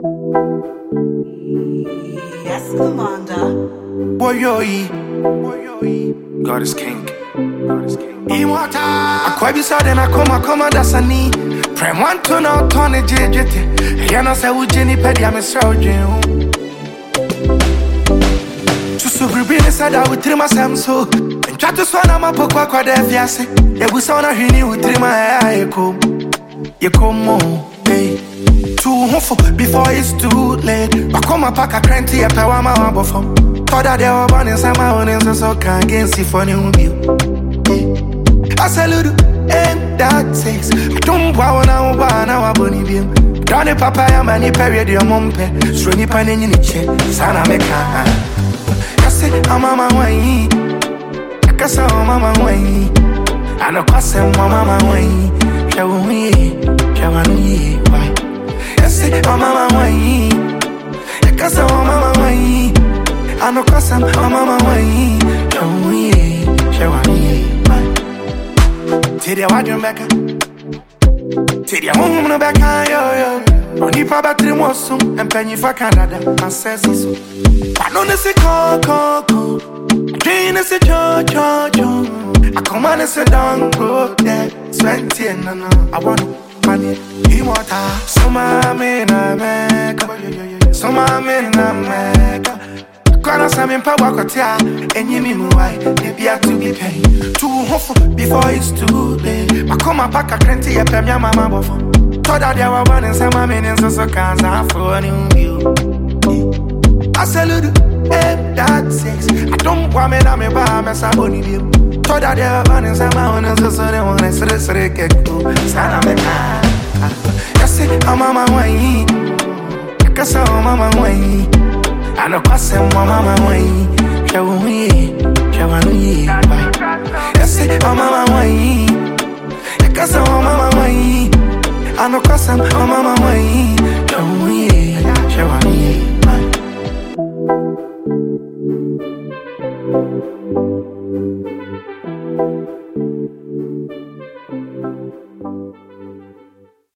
Yes, Commander. Boyoyi, God is king. God is king. Immortal. I quite be sad and I come, that's a knee. Prem one to no Tony JJT. Yana say, would Jenny Petty, I'm a surgeon. To Subribini said I would trim myself so. And try to swallow my poker, quite a fiasse. It was on a hini with trim my hair. You come on, hey. Too hopeful before it's too late. But come a pack a cranty, a power my wabble from. Thought that they were born in some mountains, so can't get see for new view. I salute and that takes. I don't want now, but now I'm bunny beam. Donny papaya, many period, your mumpe. Stringy panning in the chair, Sana Meka. I say, I'm a mama way. I guess I'm mama way. I know, cause I'm mama way. Shall we? Why? I say, I'm mama way. I guess I'm mama way. I know cause I'm mama way. Shall we? Teddy, what you make? Teddy, I'm on the back, yo. Only for battery was soon and penny for Canada. I says so. I don't say call. Train is a cho. I come on and say don't go there. 20 and I want money. Immortal. So my man, America. So my man, America. Gonna send me power cotia, and you mean why they be to be paid. Too hopeful before it's too late. I come back a cranty, a pemia mama buffer. Thought that they were born in some meanings, so can't for a new view. I salute and that six. I don't want me to me by my sabony view. Thought that they were born in some mountains, so they want to get cool. Sana Meka. I say, I'm mama way. I guess I'm mama way. I know cause I'm mama way. Shall we? I say, I'm mama way. I guess I'm mama way. I know cause I'm mama way. Shall we?